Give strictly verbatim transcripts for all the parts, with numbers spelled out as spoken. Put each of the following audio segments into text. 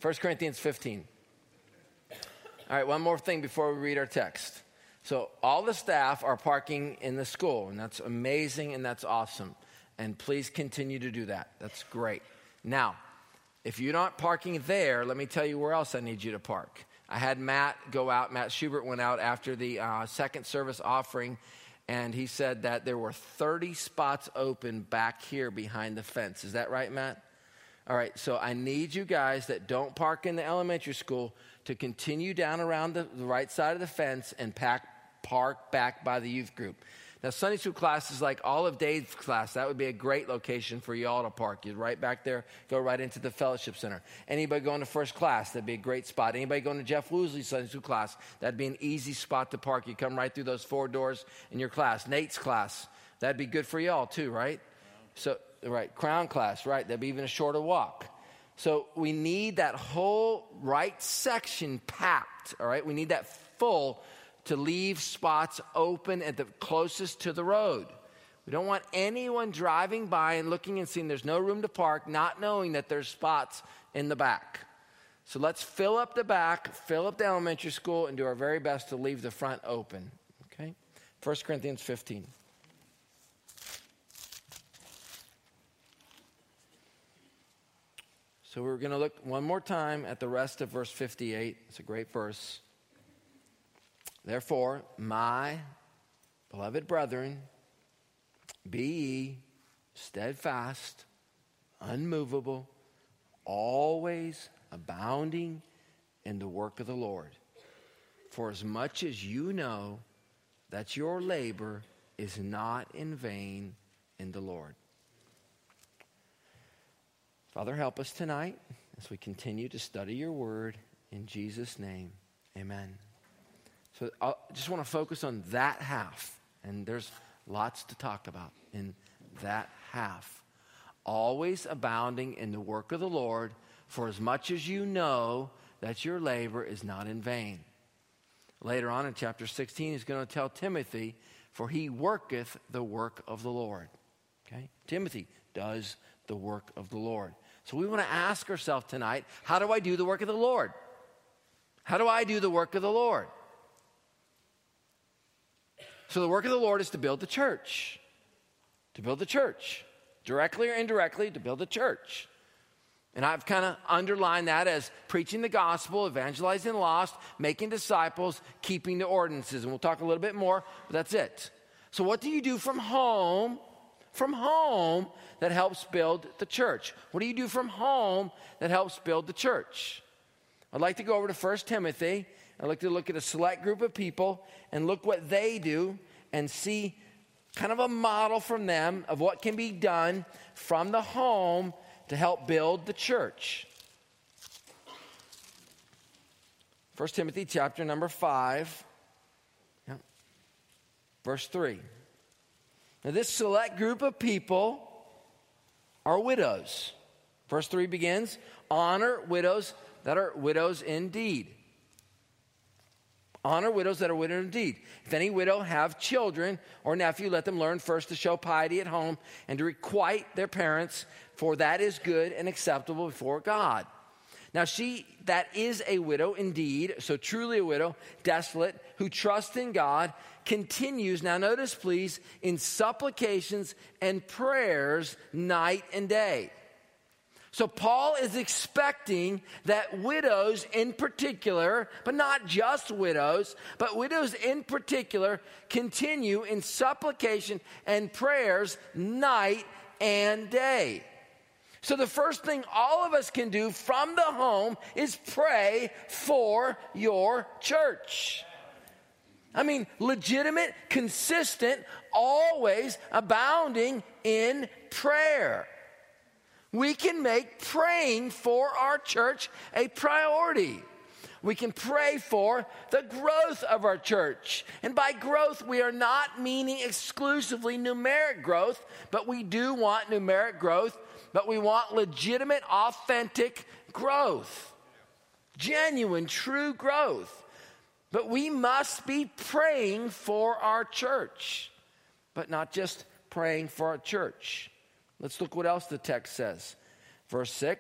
First Corinthians fifteen. All right, one more thing before we read our text. So all the staff are parking in the school, and that's amazing and that's awesome. And please continue to do that. That's great. Now, if you're not parking there, let me tell you where else I need you to park. I had Matt go out. Matt Schubert went out after the uh, second service offering, and he said that there were thirty spots open back here behind the fence. Is that right, Matt? All right, so I need you guys that don't park in the elementary school to continue down around the, the right side of the fence and pack, park back by the youth group. Now, Sunday school class is like Olive Dave's class. That would be a great location for you all to park. You'd right back there, go right into the fellowship center. Anybody going to first class, that'd be a great spot. Anybody going to Jeff Woosley's Sunday school class, that'd be an easy spot to park. You come right through those four doors in your class. Nate's class, that'd be good for you all too, right? So, right, Crown class, right, that'd be even a shorter walk. So we need that whole right section packed, all right? We need that full to leave spots open at the closest to the road. We don't want anyone driving by and looking and seeing there's no room to park, not knowing that there's spots in the back. So let's fill up the back, fill up the elementary school, and do our very best to leave the front open, okay? First Corinthians fifteen. So we're going to look one more time at the rest of verse fifty-eight. It's a great verse. Therefore, my beloved brethren, be ye steadfast, unmovable, always abounding in the work of the Lord. For as much as you know that your labor is not in vain in the Lord. Father, help us tonight as we continue to study your word. In Jesus' name, amen. So I just want to focus on that half. And there's lots to talk about in that half. Always abounding in the work of the Lord, for as much as you know that your labor is not in vain. Later on in chapter sixteen, he's going to tell Timothy, for he worketh the work of the Lord. Okay? Timothy does the work of the Lord. So we want to ask ourselves tonight, how do I do the work of the Lord? How do I do the work of the Lord? So the work of the Lord is to build the church. To build the church. Directly or indirectly, to build the church. And I've kind of underlined that as preaching the gospel, evangelizing the lost, making disciples, keeping the ordinances. And we'll talk a little bit more, but that's it. So what do you do from home? From home that helps build the church. What do you do from home that helps build the church? I'd like to go over to First Timothy. I'd like to look at a select group of people and look what they do and see kind of a model from them of what can be done from the home to help build the church. First Timothy chapter number five, yeah, verse three. Now this select group of people are widows. Verse three begins, honor widows that are widows indeed. Honor widows that are widows indeed. If any widow have children or nephew, let them learn first to show piety at home and to requite their parents, for that is good and acceptable before God. Now she that is a widow indeed, so truly a widow, desolate, who trusts in God, continues, now notice please, in supplications and prayers night and day. So Paul is expecting that widows in particular, but not just widows, but widows in particular, continue in supplication and prayers night and day. So the first thing all of us can do from the home is pray for your church. I mean, legitimate, consistent, always abounding in prayer. We can make praying for our church a priority. We can pray for the growth of our church. And by growth, we are not meaning exclusively numeric growth, but we do want numeric growth, but we want legitimate, authentic growth. Genuine, true growth. But we must be praying for our church, but not just praying for our church. Let's look what else the text says. Verse six,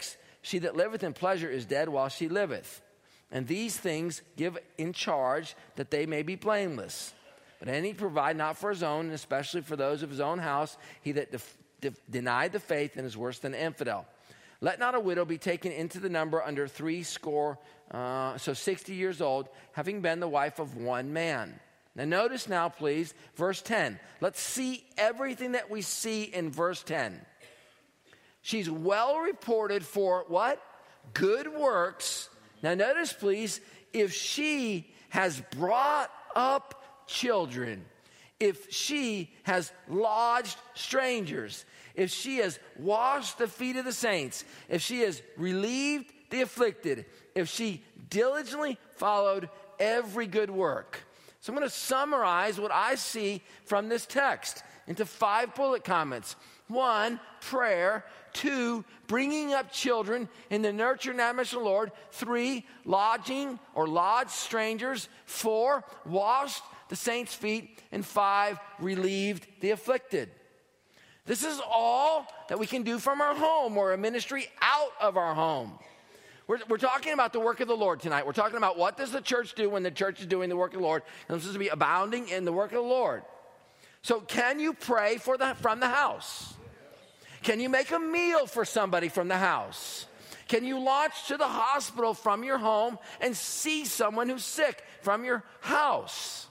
She that liveth in pleasure is dead while she liveth. And these things give in charge that they may be blameless. But any provide not for his own, and especially for those of his own house, he that def- def- denied the faith and is worse than an infidel. Let not a widow be taken into the number under three score, uh, so sixty years old, having been the wife of one man. Now notice now, please, verse ten. Let's see everything that we see in verse ten. She's well reported for what? Good works. Now notice, please, if she has brought up children, if she has lodged strangers, if she has washed the feet of the saints, if she has relieved the afflicted, if she diligently followed every good work. So I'm going to summarize what I see from this text into five bullet comments. One, prayer. Two, bringing up children in the nurture and admonition of the Lord. Three, lodging or lodged strangers. Four, washed the saints' feet. And five, relieved the afflicted. This is all that we can do from our home or a ministry out of our home. We're, we're talking about the work of the Lord tonight. We're talking about what does the church do when the church is doing the work of the Lord. And this is to be abounding in the work of the Lord. So can you pray for the, from the house? Can you make a meal for somebody from the house? Can you launch to the hospital from your home and see someone who's sick from your house?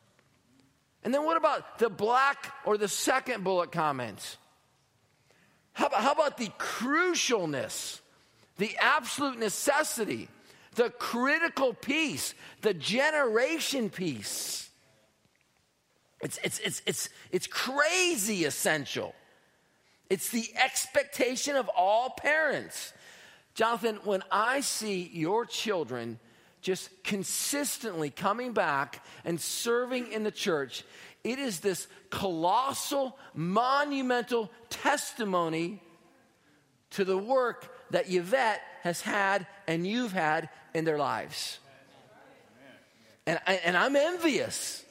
And then what about the black or the second bullet comment? How about, how about the crucialness, the absolute necessity, the critical piece, the generation piece? It's, it's, it's, it's, it's crazy essential. It's the expectation of all parents. Jonathan, when I see your children just consistently coming back and serving in the church, it is this colossal, monumental testimony to the work that Yvette has had and you've had in their lives. And, and I'm envious.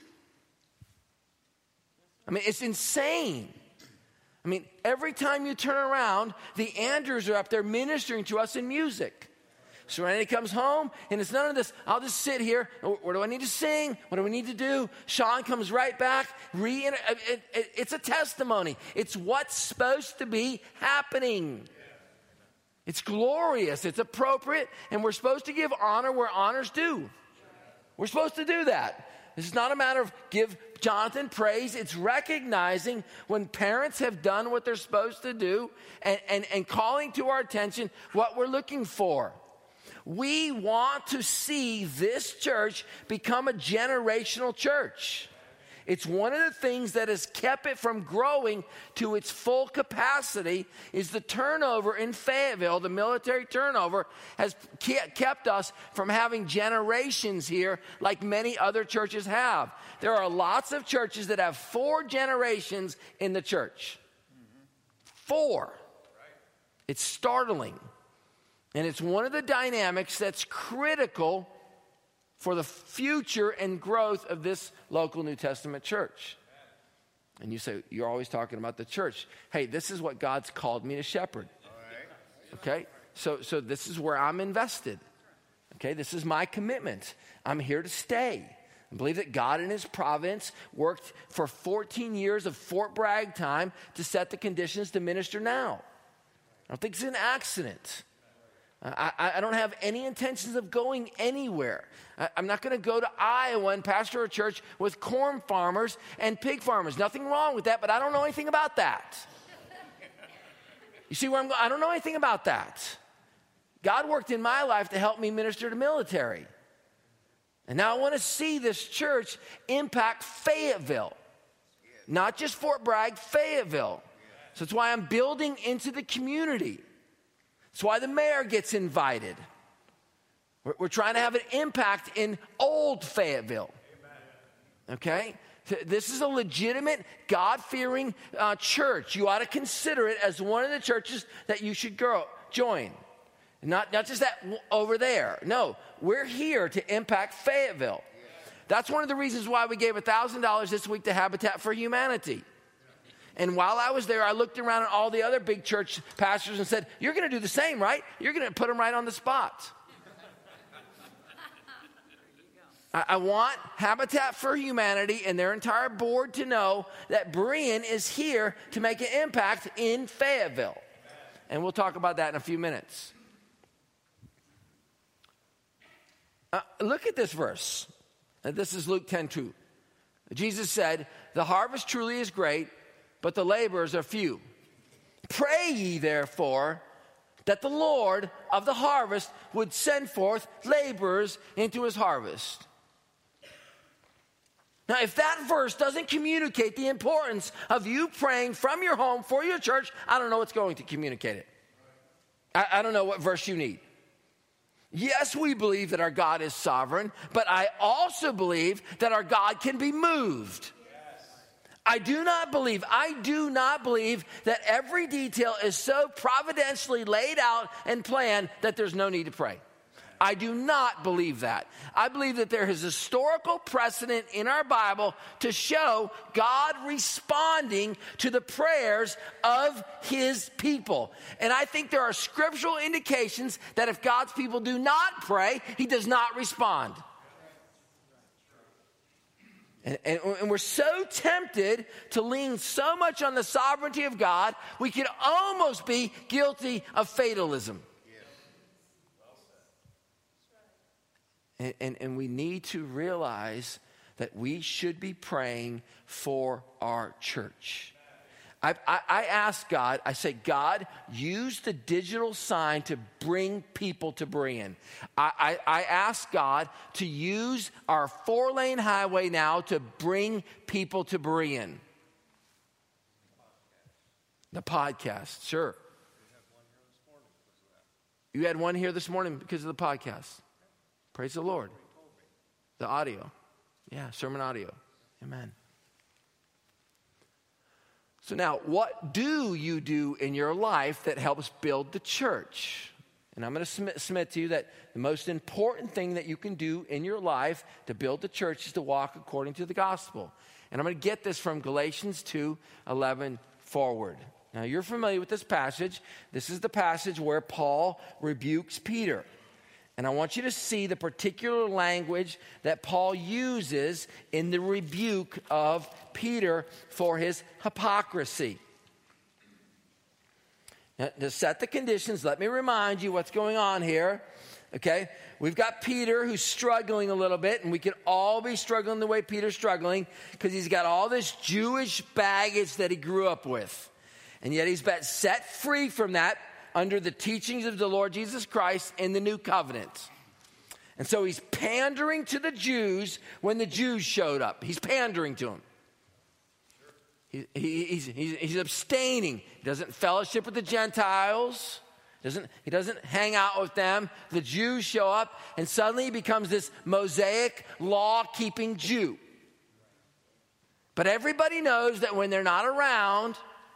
I mean, it's insane. I mean, every time you turn around, the Andrews are up there ministering to us in music. Serenity comes home, and it's none of this, I'll just sit here. What do I need to sing? What do we need to do? Sean comes right back. Re- it, it, it's a testimony. It's what's supposed to be happening. It's glorious. It's appropriate, and we're supposed to give honor where honor's due. We're supposed to do that. This is not a matter of give Jonathan praise. It's recognizing when parents have done what they're supposed to do and, and, and calling to our attention what we're looking for. We want to see this church become a generational church. It's one of the things that has kept it from growing to its full capacity is the turnover in Fayetteville. The military turnover has kept us from having generations here like many other churches have. There are lots of churches that have four generations in the church. Four. It's startling. And it's one of the dynamics that's critical for the future and growth of this local New Testament church. And you say, you're always talking about the church. Hey, this is what God's called me to shepherd. Okay? So, so this is where I'm invested. Okay? This is my commitment. I'm here to stay. I believe that God in his providence worked for fourteen years of Fort Bragg time to set the conditions to minister now. I don't think it's an accident. I, I don't have any intentions of going anywhere. I, I'm not going to go to Iowa and pastor a church with corn farmers and pig farmers. Nothing wrong with that, but I don't know anything about that. You see where I'm going? I don't know anything about that. God worked in my life to help me minister to military. And now I want to see this church impact Fayetteville. Not just Fort Bragg, Fayetteville. So that's why I'm building into the community. That's why the mayor gets invited. We're, we're trying to have an impact in old Fayetteville. Okay? This is a legitimate, God-fearing uh, church. You ought to consider it as one of the churches that you should grow, join. Not, not just that over there. No, we're here to impact Fayetteville. That's one of the reasons why we gave one thousand dollars this week to Habitat for Humanity. And while I was there, I looked around at all the other big church pastors and said, you're going to do the same, right? You're going to put them right on the spot. I, I want Habitat for Humanity and their entire board to know that Berean is here to make an impact in Fayetteville. And we'll talk about that in a few minutes. Uh, look at this verse. Uh, this is Luke ten two. Jesus said, the harvest truly is great, but the laborers are few. Pray ye therefore that the Lord of the harvest would send forth laborers into his harvest. Now, if that verse doesn't communicate the importance of you praying from your home for your church, I don't know what's going to communicate it. I, I don't know what verse you need. Yes, we believe that our God is sovereign, but I also believe that our God can be moved. Yes. I do not believe, I do not believe that every detail is so providentially laid out and planned that there's no need to pray. I do not believe that. I believe that there is historical precedent in our Bible to show God responding to the prayers of his people. And I think there are scriptural indications that if God's people do not pray, he does not respond. And, and, and we're so tempted to lean so much on the sovereignty of God, we could almost be guilty of fatalism. And, and, and we need to realize that we should be praying for our church. I, I, I ask God, I say, God, use the digital sign to bring people to Berean. I, I, I ask God to use our four-lane highway now to bring people to Berean. The podcast, sure. You had one here this morning because of the podcast. Praise the Lord. The audio. Yeah, sermon audio. Amen. So now, what do you do in your life that helps build the church? And I'm going to submit, submit to you that the most important thing that you can do in your life to build the church is to walk according to the gospel. And I'm going to get this from Galatians two eleven forward. Now, you're familiar with this passage. This is the passage where Paul rebukes Peter. And I want you to see the particular language that Paul uses in the rebuke of Peter for his hypocrisy. Now, to set the conditions, let me remind you what's going on here. Okay, we've got Peter who's struggling a little bit, and we can all be struggling the way Peter's struggling because he's got all this Jewish baggage that he grew up with. And yet he's been set free from that under the teachings of the Lord Jesus Christ in the new covenant. And so he's pandering to the Jews when the Jews showed up. He's pandering to them. He, he, he's, he's, he's abstaining. He doesn't fellowship with the Gentiles. Doesn't, he doesn't hang out with them. The Jews show up, and suddenly he becomes this Mosaic law-keeping Jew. But everybody knows that when they're not around,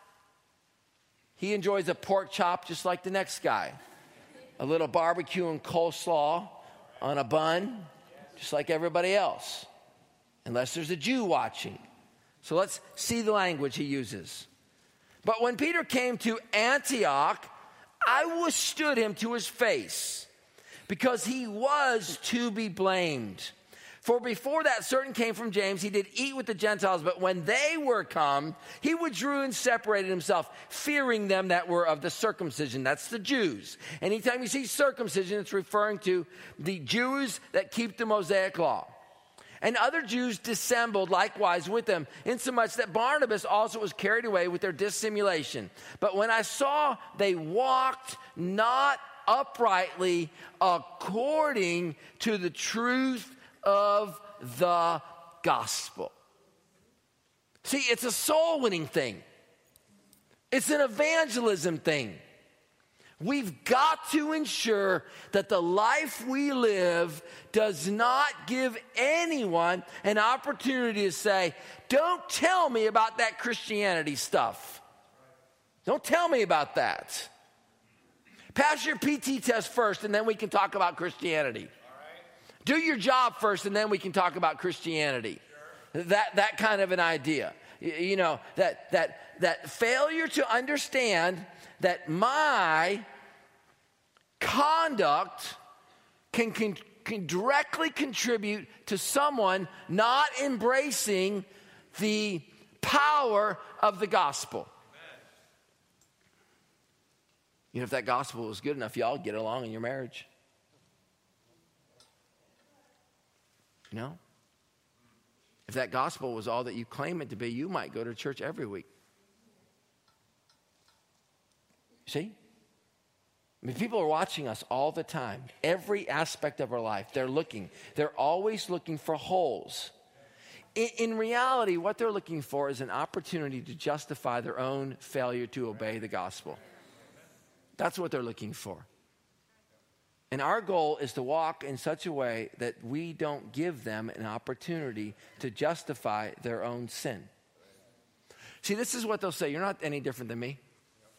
he enjoys a pork chop just like the next guy. A little barbecue and coleslaw on a bun, just like everybody else. Unless there's a Jew watching. So let's see the language he uses. But when Peter came to Antioch, I withstood him to his face, because he was to be blamed. For before that certain came from James, he did eat with the Gentiles, but when they were come, he withdrew and separated himself, fearing them that were of the circumcision. That's the Jews. Anytime you see circumcision, it's referring to the Jews that keep the Mosaic law. And other Jews dissembled likewise with them, insomuch that Barnabas also was carried away with their dissimulation. But when I saw they walked not uprightly according to the truth of the gospel. See, it's a soul winning thing. It's an evangelism thing. We've got to ensure that the life we live does not give anyone an opportunity to say, don't tell me about that Christianity stuff. Don't tell me about that. Pass your P T test first, and then we can talk about Christianity. Do your job first, and then we can talk about Christianity. Sure. That, that kind of an idea. You, you know, that, that, that failure to understand that my conduct can, can, can directly contribute to someone not embracing the power of the gospel. You know, if that gospel was good enough, y'all get along in your marriage. You know? If that gospel was all that you claim it to be, you might go to church every week. See? I mean, people are watching us all the time. Every aspect of our life, they're looking. They're always looking for holes. In, in reality, what they're looking for is an opportunity to justify their own failure to obey the gospel. That's what they're looking for. And our goal is to walk in such a way that we don't give them an opportunity to justify their own sin. See, this is what they'll say. You're not any different than me.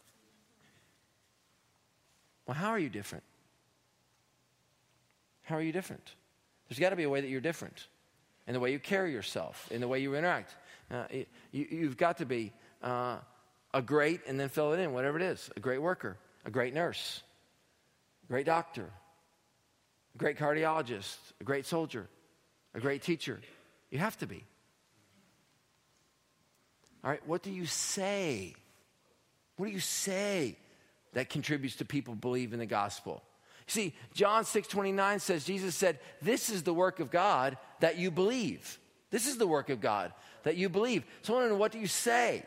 Well, how are you different? How are you different? There's got to be a way that you're different. In the way you carry yourself, in the way you interact. Uh, you, you've got to be uh, a great, and then fill it in, whatever it is, a great worker. A great nurse, a great doctor, a great cardiologist, a great soldier, a great teacher. You have to be. All right, what do you say? What do you say that contributes to people believing the gospel? See, John six twenty-nine says, Jesus said, this is the work of God that you believe. This is the work of God that you believe. So I want to know, what do you say?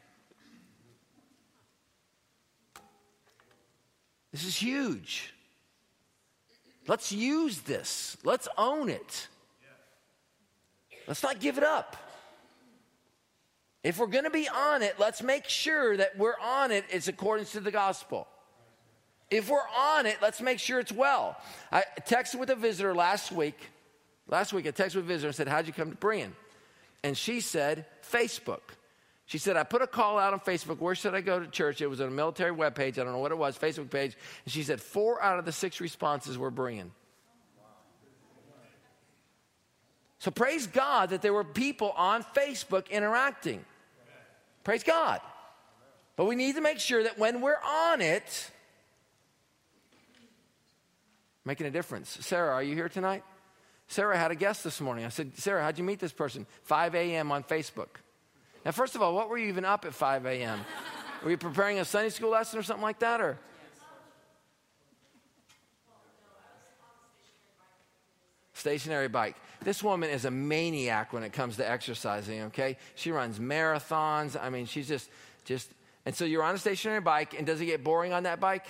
This is huge. Let's use this. Let's own it. Let's not give it up. If we're going to be on it, let's make sure that we're on it is according to the gospel. If we're on it, let's make sure it's well. I texted with a visitor last week. Last week I texted with a visitor and said, how'd you come to Berean? And she said, Facebook. She said, I put a call out on Facebook. Where should I go to church? It was on a military webpage. I don't know what it was, Facebook page. And she said, four out of the six responses were Berean. So praise God that there were people on Facebook interacting. Praise God. But we need to make sure that when we're on it, making a difference. Sarah, are you here tonight? Sarah had a guest this morning. I said, Sarah, how'd you meet this person? five a.m. on Facebook. Now, first of all, what were you even up at five a.m.? Were you preparing a Sunday school lesson or something like that? Or stationary bike. This woman is a maniac when it comes to exercising, okay? She runs marathons. I mean, she's just, just, and so you're on a stationary bike, and does it get boring on that bike?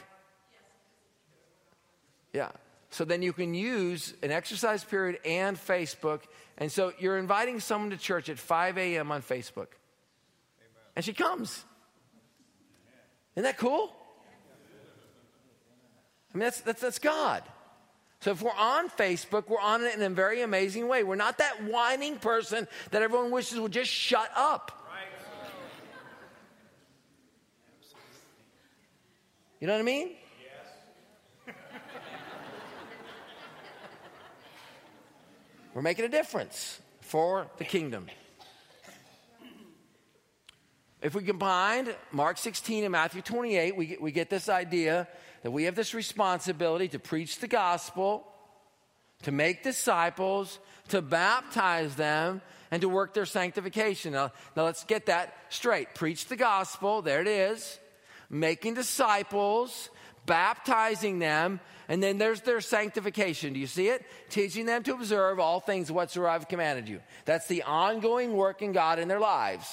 Yeah. So then you can use an exercise period and Facebook. And so you're inviting someone to church at five a.m. on Facebook. And she comes. Isn't that cool? I mean, that's, that's, that's God. So if we're on Facebook, we're on it in a very amazing way. We're not that whining person that everyone wishes would just shut up. You know what I mean? Yes. We're making a difference for the kingdom. If we combine Mark sixteen and Matthew twenty-eight, we get, we get this idea that we have this responsibility to preach the gospel, to make disciples, to baptize them, and to work their sanctification. Now, now let's get that straight. Preach the gospel, there it is. Making disciples, baptizing them, and then there's their sanctification. Do you see it? Teaching them to observe all things whatsoever I've commanded you. That's the ongoing work in God in their lives.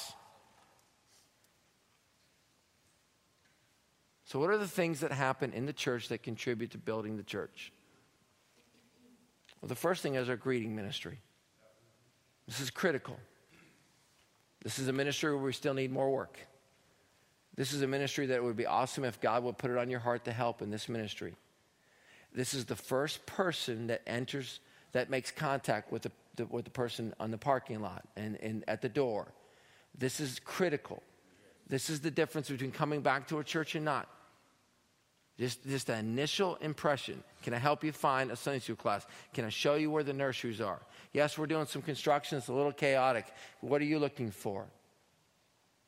So what are the things that happen in the church that contribute to building the church? Well, the first thing is our greeting ministry. This is critical. This is a ministry where we still need more work. This is a ministry that it would be awesome if God would put it on your heart to help in this ministry. This is the first person that enters, that makes contact with the, the, with the person on the parking lot and, and at the door. This is critical. This is the difference between coming back to a church and not. Just, just an initial impression. Can I help you find a Sunday school class? Can I show you where the nurseries are? Yes, we're doing some construction. It's a little chaotic. What are you looking for?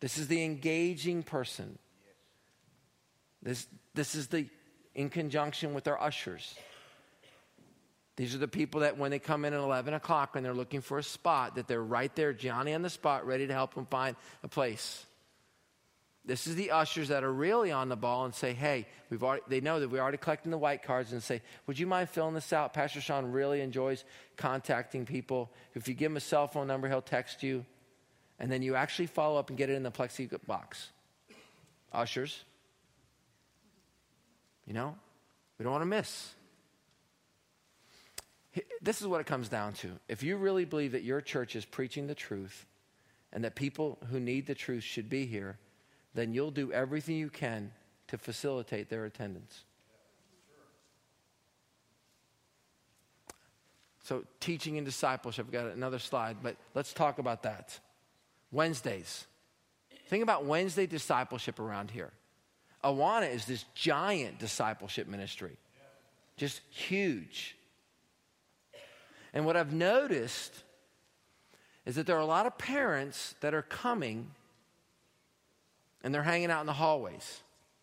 This is the engaging person. This, this is the, in conjunction with our ushers. These are the people that when they come in at eleven o'clock and they're looking for a spot, that they're right there, Johnny on the spot, ready to help them find a place. This is the ushers that are really on the ball and say, hey, we've already, they know that we're already collecting the white cards and say, would you mind filling this out? Pastor Sean really enjoys contacting people. If you give him a cell phone number, he'll text you. And then you actually follow up and get it in the plexi box. Ushers. You know, we don't want to miss. This is what it comes down to. If you really believe that your church is preaching the truth and that people who need the truth should be here, then you'll do everything you can to facilitate their attendance. So teaching and discipleship, I've got another slide, but let's talk about that. Wednesdays. Think about Wednesday discipleship around here. Awana is this giant discipleship ministry. Just huge. And what I've noticed is that there are a lot of parents that are coming and they're hanging out in the hallways.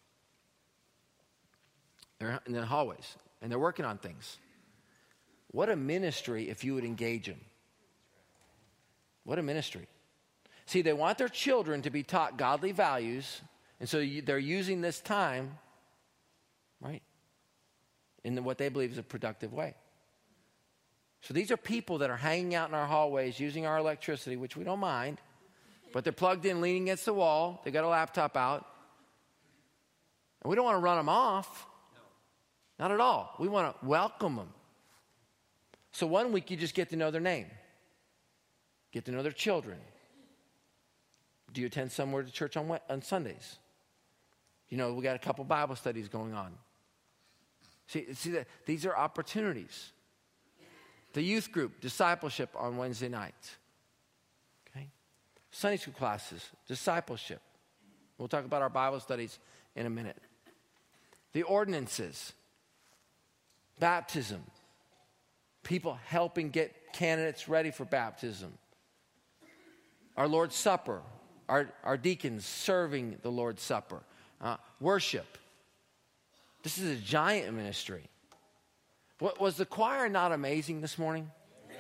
They're in the hallways and they're working on things. What a ministry if you would engage them. What a ministry. See, they want their children to be taught godly values, and so you, they're using this time, right, in the, what they believe is a productive way. So these are people that are hanging out in our hallways using our electricity, which we don't mind, but they're plugged in, leaning against the wall. They got a laptop out. And we don't want to run them off. No. Not at all. We want to welcome them. So one week you just get to know their name. Get to know their children. Do you attend somewhere to church on, on Sundays? You know, we got a couple Bible studies going on. See, see that these are opportunities. The youth group, discipleship on Wednesday nights. Okay? Sunday school classes, discipleship. We'll talk about our Bible studies in a minute. The ordinances, baptism, people helping get candidates ready for baptism. Our Lord's Supper, our, our deacons serving the Lord's Supper. Uh, worship. This is a giant ministry. What, was the choir not amazing this morning?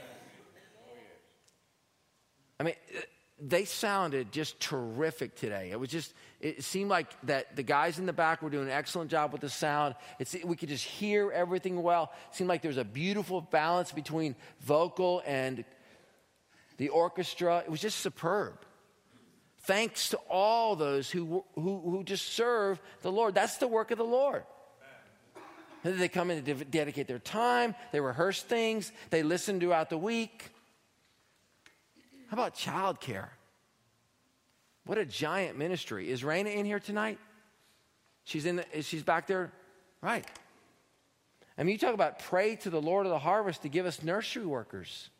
I mean, they sounded just terrific today. It was just, it seemed like that the guys in the back were doing an excellent job with the sound. It's, we could just hear everything well. It seemed like there was a beautiful balance between vocal and the orchestra. It was just superb. Thanks to all those who, who, who just serve the Lord. That's the work of the Lord. They come in to dedicate their time. They rehearse things. They listen throughout the week. How about childcare? What a giant ministry. Is Raina in here tonight? She's in. The, she's back there? Right. I mean, you talk about pray to the Lord of the harvest to give us nursery workers.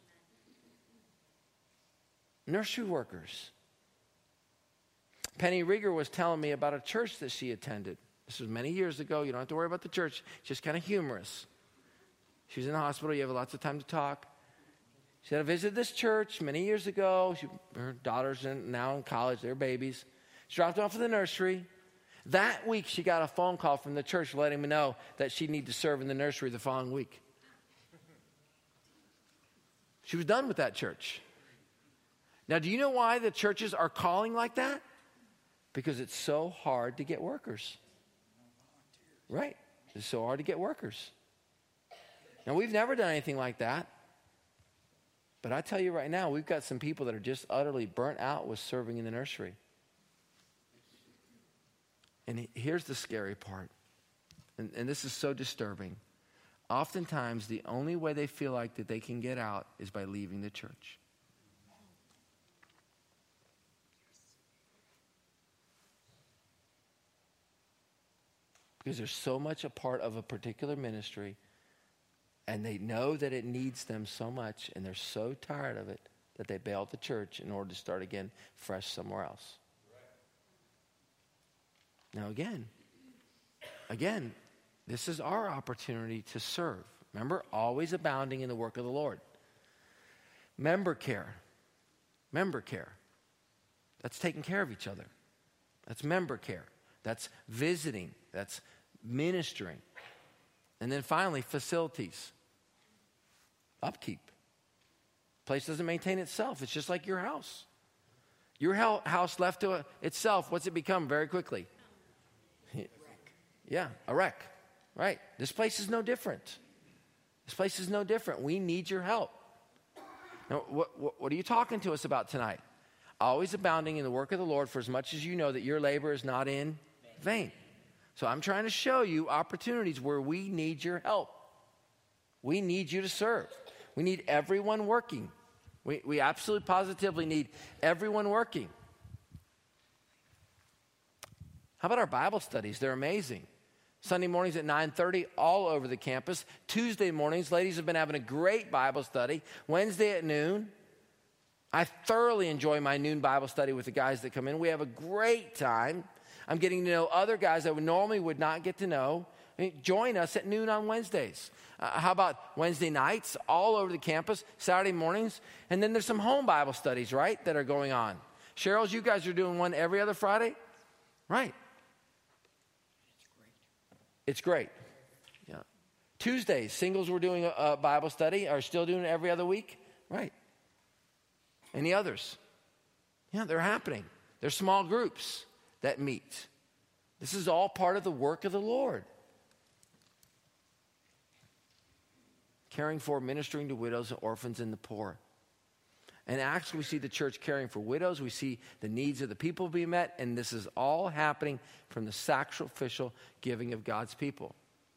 Nursery workers. Penny Rieger was telling me about a church that she attended. This was many years ago. You don't have to worry about the church. It's just kind of humorous. She was in the hospital. You have lots of time to talk. She said, I visited this church many years ago. She, her daughter's in, now in college. They're babies. She dropped them off at the nursery. That week, she got a phone call from the church letting me know that she'd need to serve in the nursery the following week. She was done with that church. Now, do you know why the churches are calling like that? Because it's so hard to get workers. Right. It's so hard to get workers. Now, we've never done anything like that. But I tell you right now, we've got some people that are just utterly burnt out with serving in the nursery. And here's the scary part. And, and this is so disturbing. Oftentimes, the only way they feel like that they can get out is by leaving the church. Because they're so much a part of a particular ministry, and they know that it needs them so much, and they're so tired of it that they bail at the church in order to start again fresh somewhere else. Right. Now again, again, this is our opportunity to serve. Remember, always abounding in the work of the Lord. Member care. Member care. That's taking care of each other. That's member care. That's visiting. That's ministering. And then finally, facilities. Upkeep. Place doesn't maintain itself. It's just like your house. Your house left to itself, what's it become very quickly? Yeah, a wreck. Right. This place is no different. This place is no different. We need your help. Now, what, what, what are you talking to us about tonight? Always abounding in the work of the Lord, for as much as you know that your labor is not in vain. So I'm trying to show you opportunities where we need your help. We need you to serve. We need everyone working. We, we absolutely positively need everyone working. How about our Bible studies? They're amazing. Sunday mornings at nine thirty, all over the campus. Tuesday mornings, ladies have been having a great Bible study. Wednesday at noon. I thoroughly enjoy my noon Bible study with the guys that come in. We have a great time. I'm getting to know other guys that would normally would not get to know. I mean, join us at noon on Wednesdays. Uh, how about Wednesday nights all over the campus, Saturday mornings? And then there's some home Bible studies, right, that are going on. Cheryl's, you guys are doing one every other Friday? Right. It's great. Yeah. Tuesdays, singles were doing a, a Bible study, are still doing it every other week? Right. Any others? Yeah, they're happening. They're small groups that meet. This is all part of the work of the Lord. Caring for, ministering to widows and orphans and the poor. And actually, we see the church caring for widows. We see the needs of the people being met. And this is all happening from the sacrificial giving of God's people.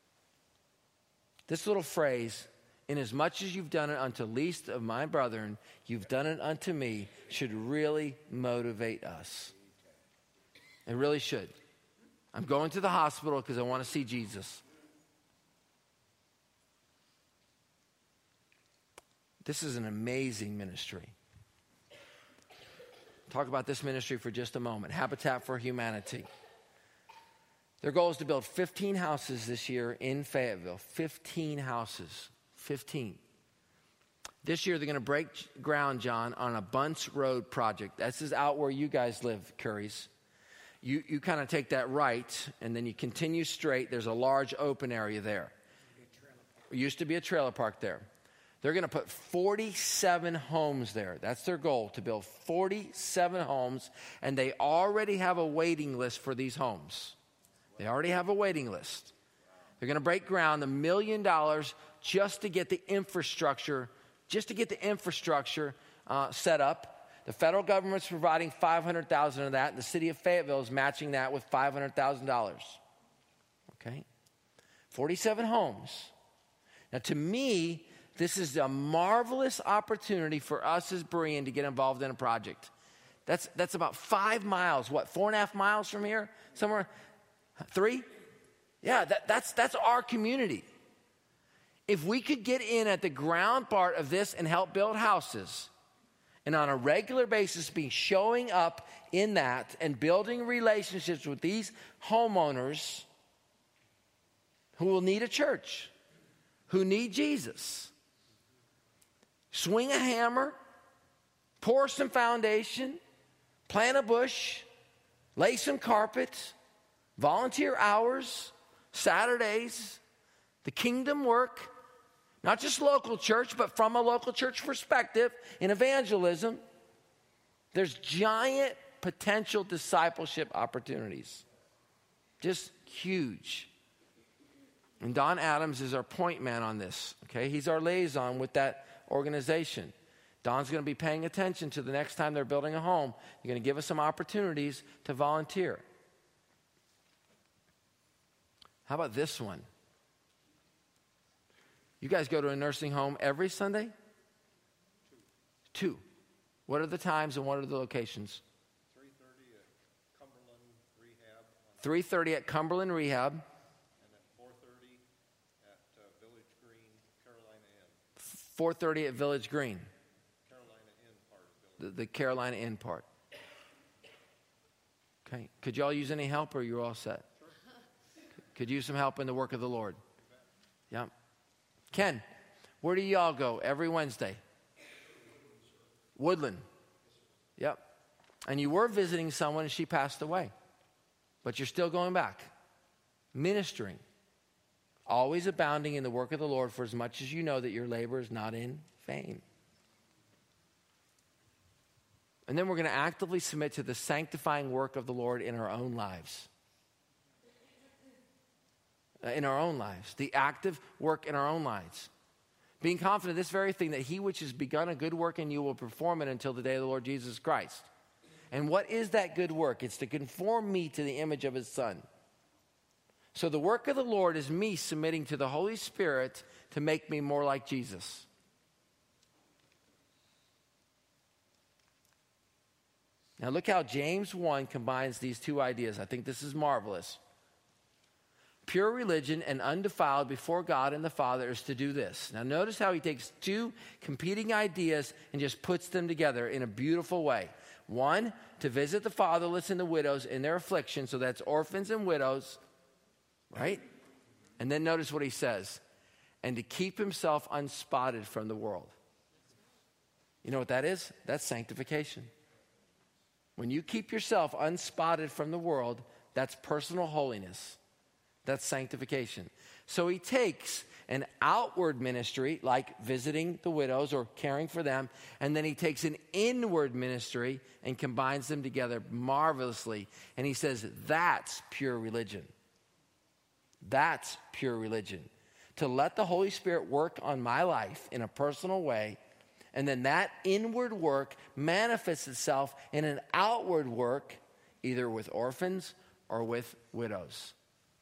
This little phrase, inasmuch as you've done it unto least of my brethren, you've done it unto me, should really motivate us. It really should. I'm going to the hospital because I want to see Jesus. This is an amazing ministry. Talk about this ministry for just a moment. Habitat for Humanity. Their goal is to build fifteen houses this year in Fayetteville. fifteen houses. fifteen. This year they're going to break ground, John, on a Bunce Road project. This is out where you guys live, Currys. You, you kind of take that right, and then you continue straight. There's a large open area there. It used to be a trailer park there. They're going to put forty-seven homes there. That's their goal, to build forty-seven homes, and they already have a waiting list for these homes. They already have a waiting list. They're going to break ground, a million dollars just to get the infrastructure, just to get the infrastructure uh, set up. The federal government's providing five hundred thousand dollars of that, and the city of Fayetteville is matching that with five hundred thousand dollars. Okay? forty-seven homes. Now, to me, this is a marvelous opportunity for us as Berean to get involved in a project. That's that's about five miles, what, four and a half miles from here? Somewhere, three? Yeah, that, that's that's our community. If we could get in at the ground part of this and help build houses, and on a regular basis be showing up in that and building relationships with these homeowners who will need a church, who need Jesus. Swing a hammer, pour some foundation, plant a bush, lay some carpet, volunteer hours, Saturdays, the kingdom work, not just local church, but from a local church perspective in evangelism. There's giant potential discipleship opportunities. Just huge. And Don Adams is our point man on this. Okay, he's our liaison with that organization. Don's going to be paying attention to the next time they're building a home. You're going to give us some opportunities to volunteer. How about this one? You guys go to a nursing home every Sunday? Two. Two. What are the times and what are the locations? three thirty at Cumberland Rehab. three thirty at Cumberland Rehab. And at four thirty at uh, Village Green, Carolina Inn. four thirty at Village Green. Carolina Inn part of Village. The, the Carolina Inn part. Okay. Could y'all use any help or you're all set? Sure. Could use some help in the work of the Lord. Yeah. Ken, where do y'all go every Wednesday? Woodland. Yep. and you were visiting someone and she passed away, but you're still going back, ministering, always abounding in the work of the Lord, for as much as you know that your labor is not in vain. And then we're going to actively submit to the sanctifying work of the Lord in our own lives. In our own lives. The active work in our own lives. Being confident of this very thing, that he which has begun a good work in you will perform it until the day of the Lord Jesus Christ. And what is that good work? It's to conform me to the image of his Son. So the work of the Lord is me submitting to the Holy Spirit to make me more like Jesus. Now look how James one combines these two ideas. I think this is marvelous. Pure religion and undefiled before God and the Father is to do this. Now notice how he takes two competing ideas and just puts them together in a beautiful way. One, to visit the fatherless and the widows in their affliction. So that's orphans and widows, right? And then notice what he says. And to keep himself unspotted from the world. You know what that is? That's sanctification. When you keep yourself unspotted from the world, that's personal holiness. That's sanctification. So he takes an outward ministry, like visiting the widows or caring for them, and then he takes an inward ministry and combines them together marvelously. And he says, that's pure religion. That's pure religion. To let the Holy Spirit work on my life in a personal way, and then that inward work manifests itself in an outward work, either with orphans or with widows.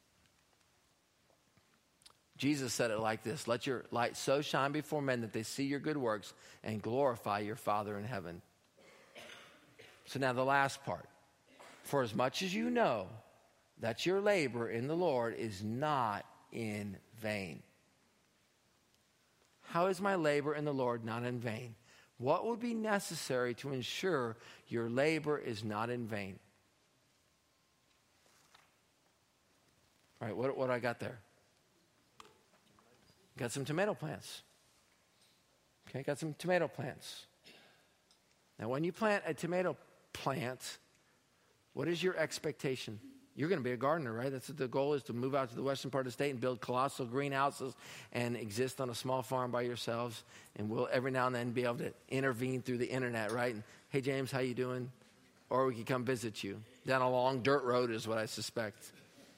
Jesus said it like this: let your light so shine before men that they see your good works and glorify your Father in heaven. So now the last part. For as much as you know that your labor in the Lord is not in vain. How is my labor in the Lord not in vain? What would be necessary to ensure your labor is not in vain? All right, what, what do I got there? Got some tomato plants. Okay, got some tomato plants. Now, when you plant a tomato plant, what is your expectation? You're going to be a gardener, right? That's what the goal is, to move out to the western part of the state and build colossal greenhouses and exist on a small farm by yourselves. And we'll every now and then be able to intervene through the internet, right? And, hey, James, how you doing? Or we can come visit you. Down a long dirt road is what I suspect.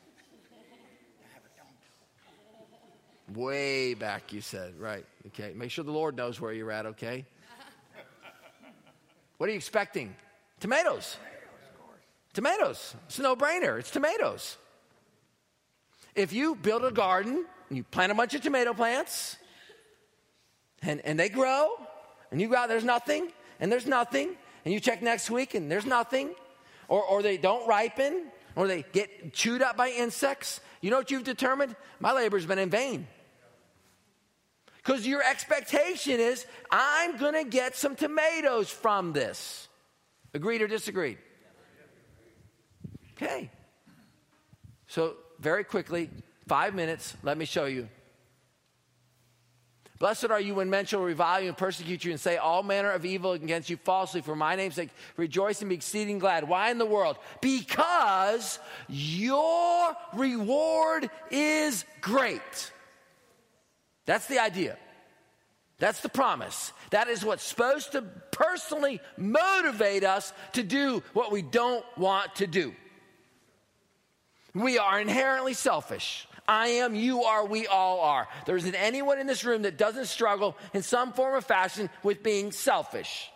Way back, you said. Right. Okay. Make sure the Lord knows where you're at, okay? What are you expecting? Tomatoes. Tomatoes. It's a no-brainer. It's tomatoes. If you build a garden, and you plant a bunch of tomato plants, and, and they grow, and you go out, there's nothing, and there's nothing, and you check next week, and there's nothing, or, or they don't ripen, or they get chewed up by insects, you know what you've determined? My labor's been in vain. Because your expectation is, I'm going to get some tomatoes from this. Agreed or disagreed? Okay. So very quickly, five minutes, let me show you. Blessed are you when men shall revile you and persecute you and say all manner of evil against you falsely for my name's sake. Rejoice and be exceeding glad. Why in the world? Because your reward is great. That's the idea. That's the promise. That is what's supposed to personally motivate us to do what we don't want to do. We are inherently selfish. I am, you are, we all are. There isn't anyone in this room that doesn't struggle in some form or fashion with being selfish.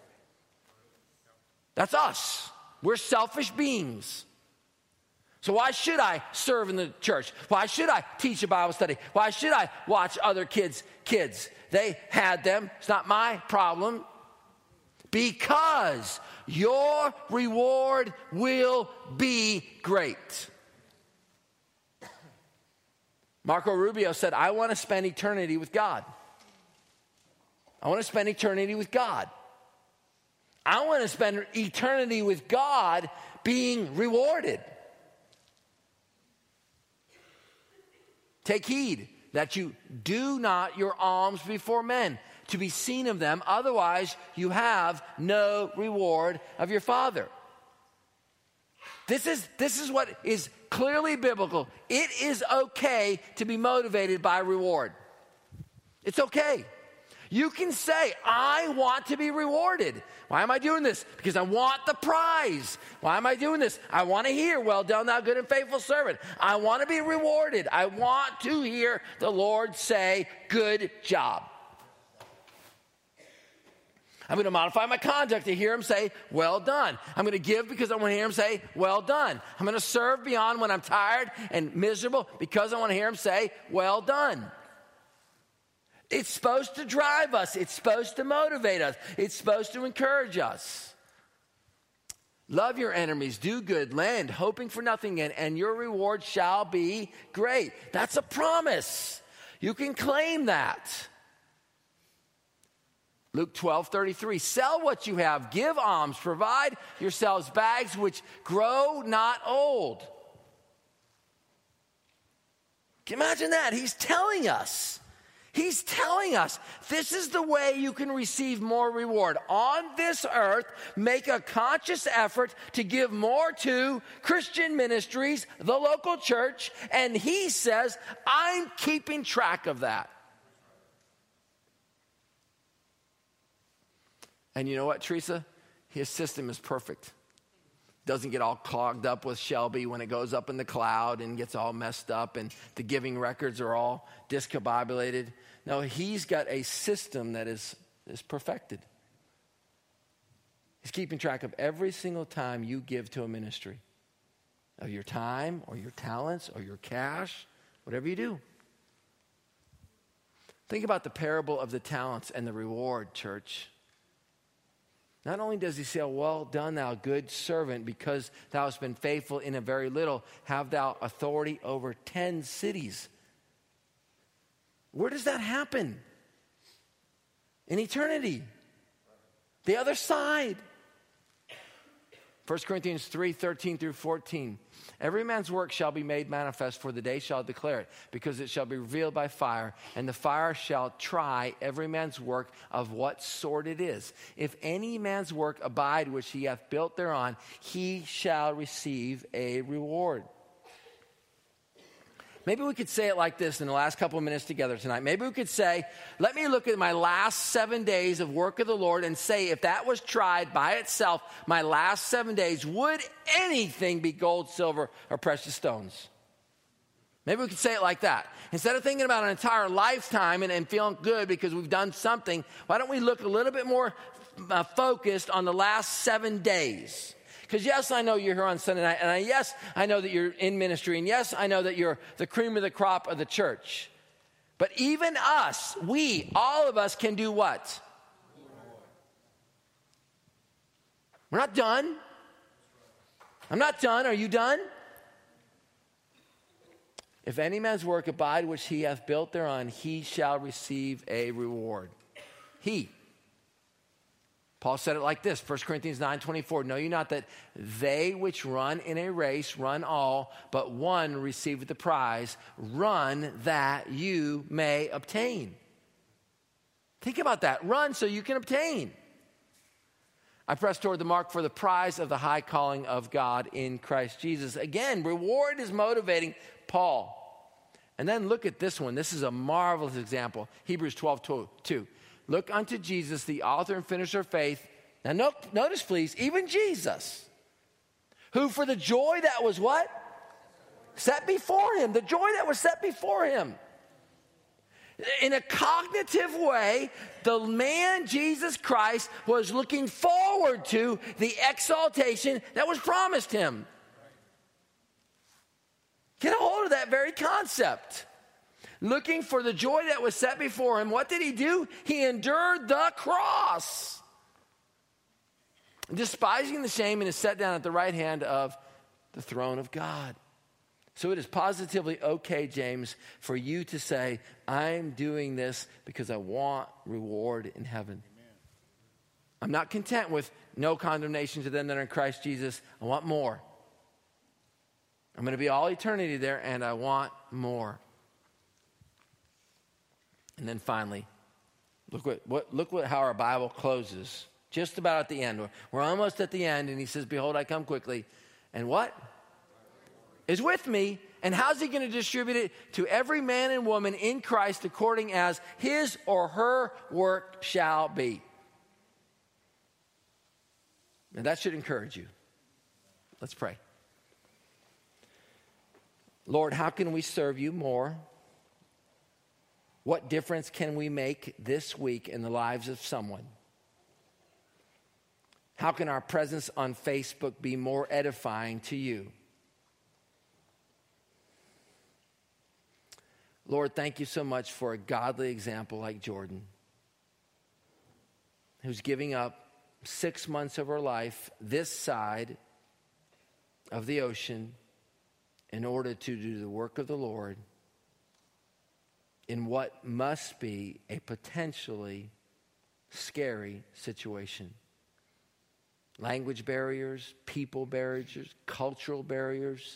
That's us. We're selfish beings. So why should I serve in the church? Why should I teach a Bible study? Why should I watch other kids' kids? They had them. It's not my problem. Because your reward will be great. Marco Rubio said, I want to spend eternity with God. I want to spend eternity with God. I want to spend eternity with God being rewarded. Take heed that you do not your alms before men to be seen of them. Otherwise, you have no reward of your Father. This is, this is what is clearly biblical. It is okay to be motivated by reward. It's okay. You can say, I want to be rewarded. Why am I doing this? Because I want the prize. Why am I doing this? I want to hear, well done, thou good and faithful servant. I want to be rewarded. I want to hear the Lord say, good job. I'm going to modify my conduct to hear him say, well done. I'm going to give because I want to hear him say, well done. I'm going to serve beyond when I'm tired and miserable because I want to hear him say, well done. It's supposed to drive us. It's supposed to motivate us. It's supposed to encourage us. Love your enemies, do good, lend, hoping for nothing again, and your reward shall be great. That's a promise. You can claim that. Luke twelve thirty-three, sell what you have, give alms, provide yourselves bags which grow not old. Can you imagine that? He's telling us. He's telling us this is the way you can receive more reward. On this earth, make a conscious effort to give more to Christian ministries, the local church, and he says, I'm keeping track of that. And you know what, Teresa? His system is perfect. Doesn't get all clogged up with Shelby when it goes up in the cloud and gets all messed up and the giving records are all discombobulated. No, he's got a system that is, is perfected. He's keeping track of every single time you give to a ministry, of your time or your talents or your cash, whatever you do. Think about the parable of the talents and the reward, church. Not only does he say, well done, thou good servant, because thou hast been faithful in a very little, have thou authority over ten cities. Where does that happen? In eternity. The other side. First Corinthians three, thirteen through fourteen. Every man's work shall be made manifest, for the day shall declare it, because it shall be revealed by fire, and the fire shall try every man's work of what sort it is. If any man's work abide which he hath built thereon, he shall receive a reward. Maybe we could say it like this in the last couple of minutes together tonight. Maybe we could say, let me look at my last seven days of work of the Lord and say, if that was tried by itself, my last seven days, would anything be gold, silver, or precious stones? Maybe we could say it like that. Instead of thinking about an entire lifetime and, and feeling good because we've done something, why don't we look a little bit more uh, focused on the last seven days? Because yes, I know you're here on Sunday night, and I, yes, I know that you're in ministry, and yes, I know that you're the cream of the crop of the church. But even us, we, all of us can do what? We're not done. I'm not done. Are you done? If any man's work abide which he hath built thereon, he shall receive a reward. He. Paul said it like this, First Corinthians nine twenty-four. Know you not that they which run in a race run all, but one receiveth the prize. Run that you may obtain. Think about that. Run so you can obtain. I press toward the mark for the prize of the high calling of God in Christ Jesus. Again, reward is motivating Paul. And then look at this one. This is a marvelous example. Hebrews twelve two. Look unto Jesus, the author and finisher of faith. Now no, notice please, even Jesus, who for the joy that was what? Set before him. The joy that was set before him. In a cognitive way, the man Jesus Christ was looking forward to the exaltation that was promised him. Get a hold of that very concept. Looking for the joy that was set before him, what did he do? He endured the cross. Despising the shame, and is set down at the right hand of the throne of God. So it is positively okay, James, for you to say, I'm doing this because I want reward in heaven. Amen. I'm not content with no condemnation to them that are in Christ Jesus. I want more. I'm going to be all eternity there, and I want more. And then finally, Look what, what look what how our Bible closes. Just about at the end. We're, we're almost at the end, and he says, behold, I come quickly. And what? Is with me. And how's he going to distribute it? To every man and woman in Christ according as his or her work shall be. And that should encourage you. Let's pray. Lord, how can we serve you more? What difference can we make this week in the lives of someone? How can our presence on Facebook be more edifying to you? Lord, thank you so much for a godly example like Jordan, who's giving up six months of her life this side of the ocean in order to do the work of the Lord in what must be a potentially scary situation. Language barriers, people barriers, cultural barriers.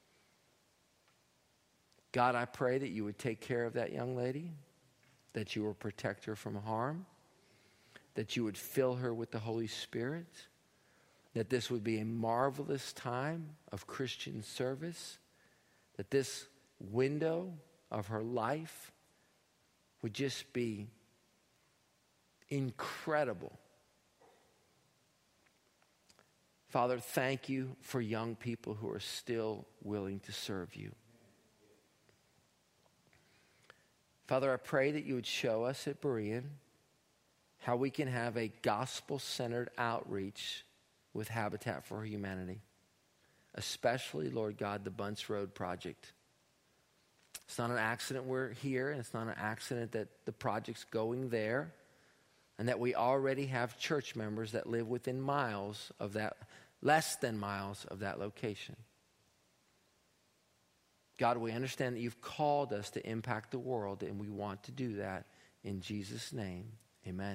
God, I pray that you would take care of that young lady, that you would protect her from harm, that you would fill her with the Holy Spirit, that this would be a marvelous time of Christian service, that this window of her life would just be incredible. Father, thank you for young people who are still willing to serve you. Father, I pray that you would show us at Berean how we can have a gospel-centered outreach with Habitat for Humanity, especially, Lord God, the Bunce Road Project. It's not an accident we're here, and it's not an accident that the project's going there, and that we already have church members that live within miles of that, less than miles of that location. God, we understand that you've called us to impact the world, and we want to do that in Jesus' name. Amen.